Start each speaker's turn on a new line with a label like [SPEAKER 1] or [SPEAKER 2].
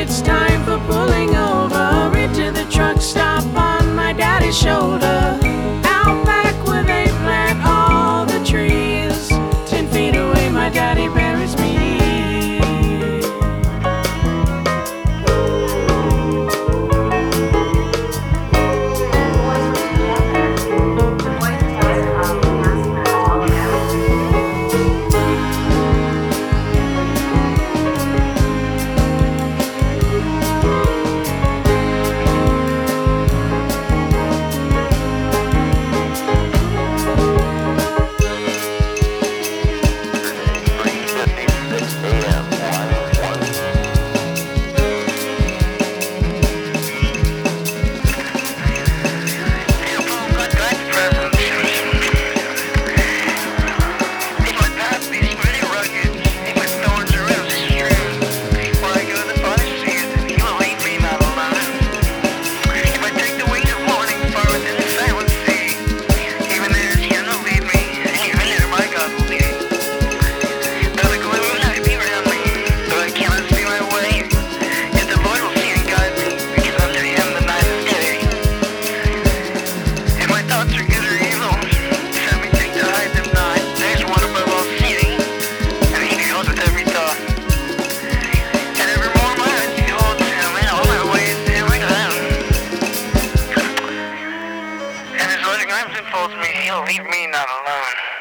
[SPEAKER 1] it's time for pulling over into the truck stop on my daddy's shoulder. Out back where they plant all the trees, 10 feet away my daddy buries me.
[SPEAKER 2] Impulse me, he'll leave me not alone.